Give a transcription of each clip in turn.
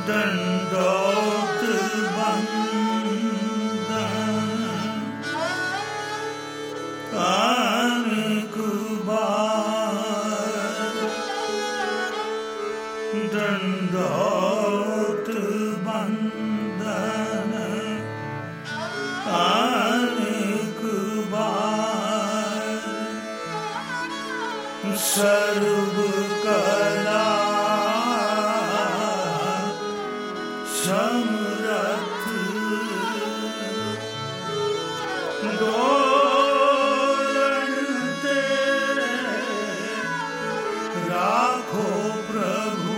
दंडोत बंदन अनेक बार दंडोत बंदन अनेक बार सर्व कला समरथ डोलन तेरे राखो प्रभु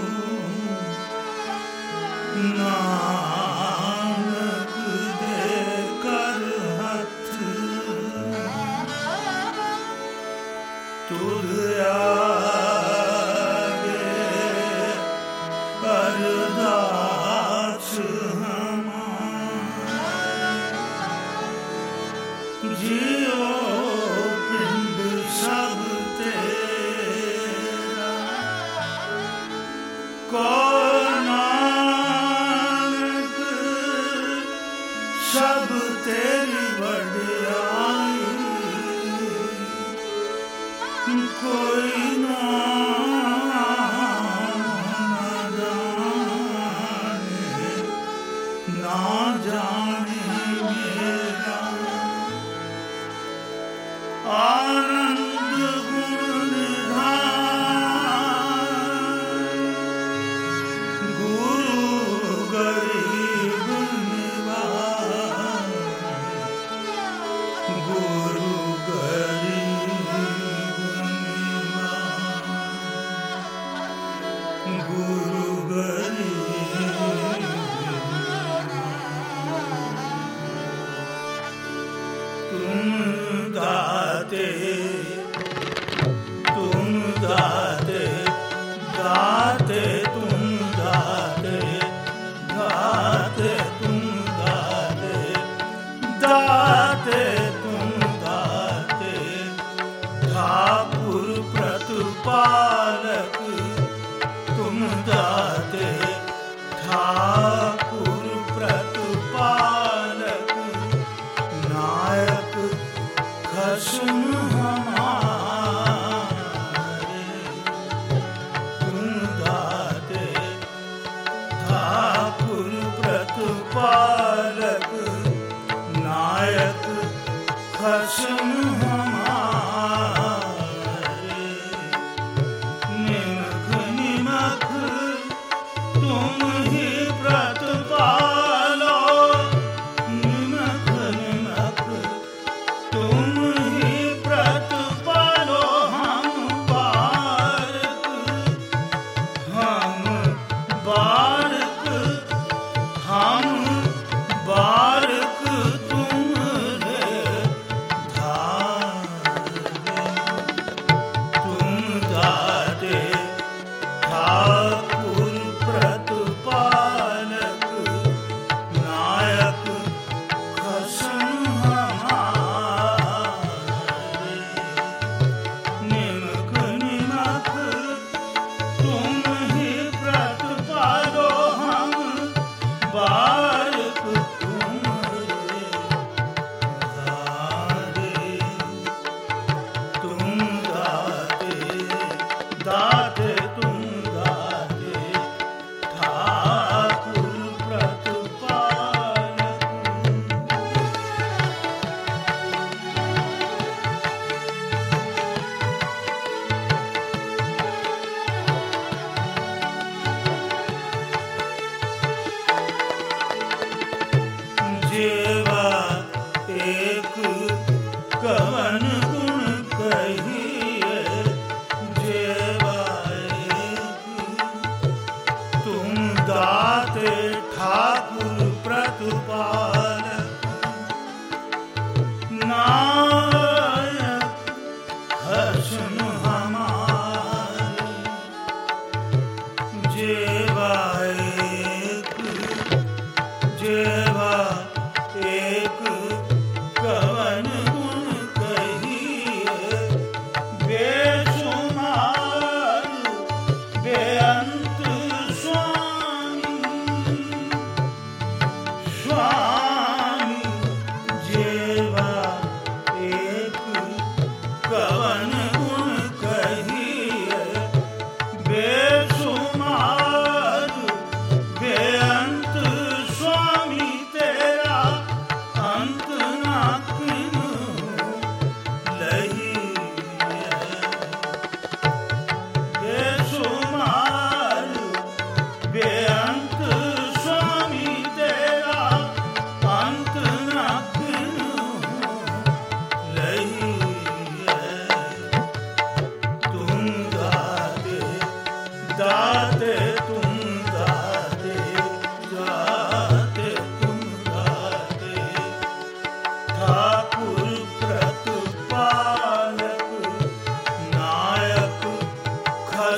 नानक दे कर हथ तुझ आगे अरदास जियो पिंड सब तेरा को नानक सब तेरी वड्याई कोई ना जाने मेरा आनंद गुण निधान गुरु गरीब निवार गुरु गरीब निवार गुरु गरीब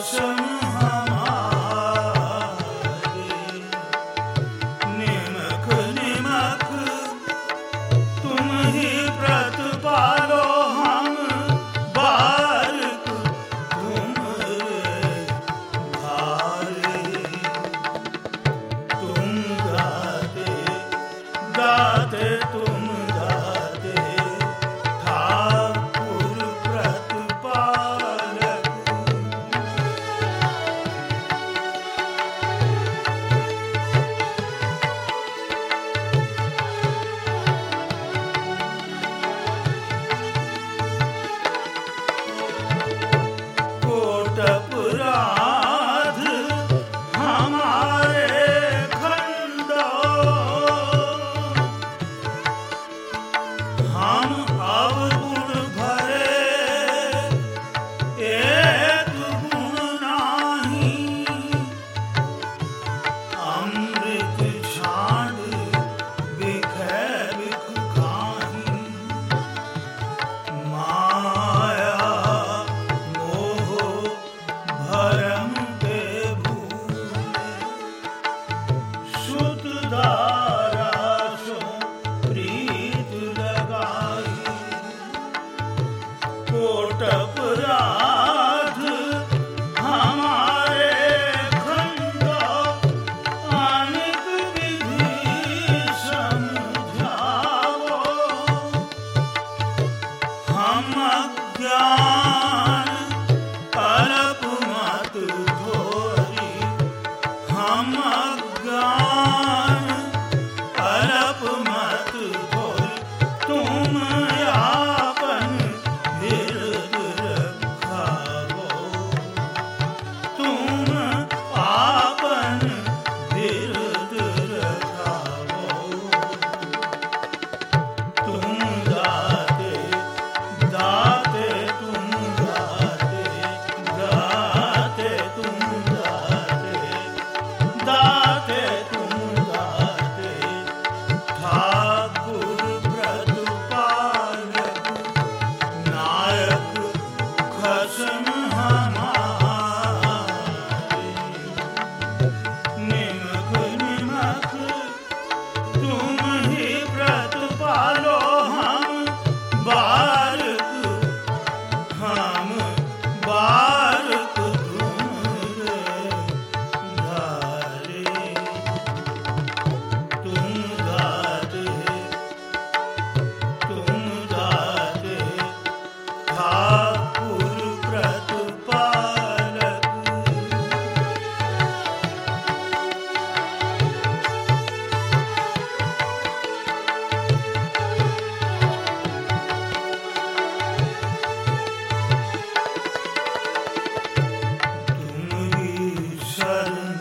खसम हमारे, निमक निमक तुम ही प्रतिपालो हम बारक तुम्हारे भारे। तुम गाते गाते तुम गाते ठाकुर प्रतिपालक। कोट अपराध हमारे खंडो, हम अवगुण भरे एक गुण नाही। अमृत छाड़ बिखै बिख खाही, माया मोह भरम के भूले। सुत दारा सो प्रीत लगाई, कोट अपराध हमारे खंडो, अनेक विधि समझावो। हम अज्ञान अल्प मत थोरी, हम अज्ञान अल्प मत थोरी। तुम आपन बिरद रखावो, तुम आपन बिरद रखावो। तुम गाते गाते तुम गाते गाते तुम गाते गाते तुम गाते ठाकुर प्रतिपालक। नायक खसम हमारे, निमक निमक तुम ही प्रतिपालो हम बारक तुम्हारे धारे। तुम गाते ठाकुर प्रतिपालक। तुम्हारी शरण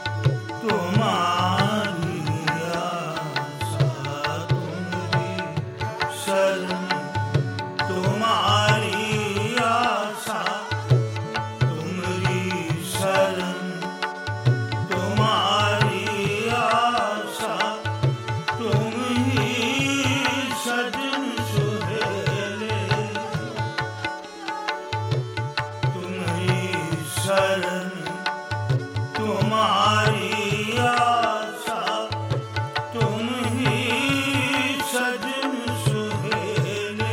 तुम्हारी आशा, तुम्हारी शरण तुम्हारी आशा, तुम्हारी शरण तुम्हारी आशा। तुम ही सजन सुहेले, तुम्हारी शरण तुम्हारी आशा। तुम ही सजन सुहेले,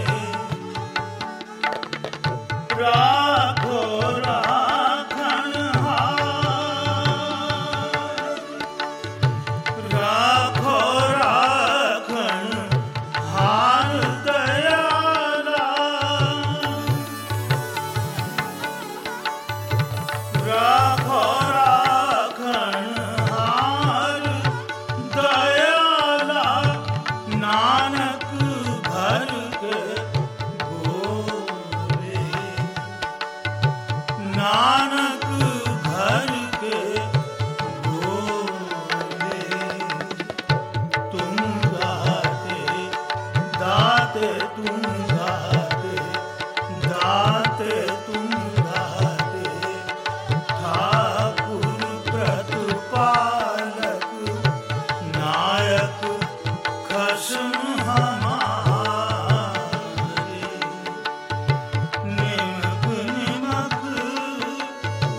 राखो राखनहार, राखो राखनहार दयाला। राखो राखनहार दयाला, नानक भर के गोरे। नानक भर के गोरे। तुम गाते गाते तुम गाते गाते तुम गाते ठाकुर प्रतिपालक। नायक खसम हमारे, निमक निमक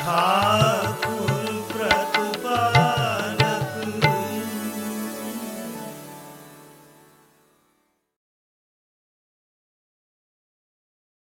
खाए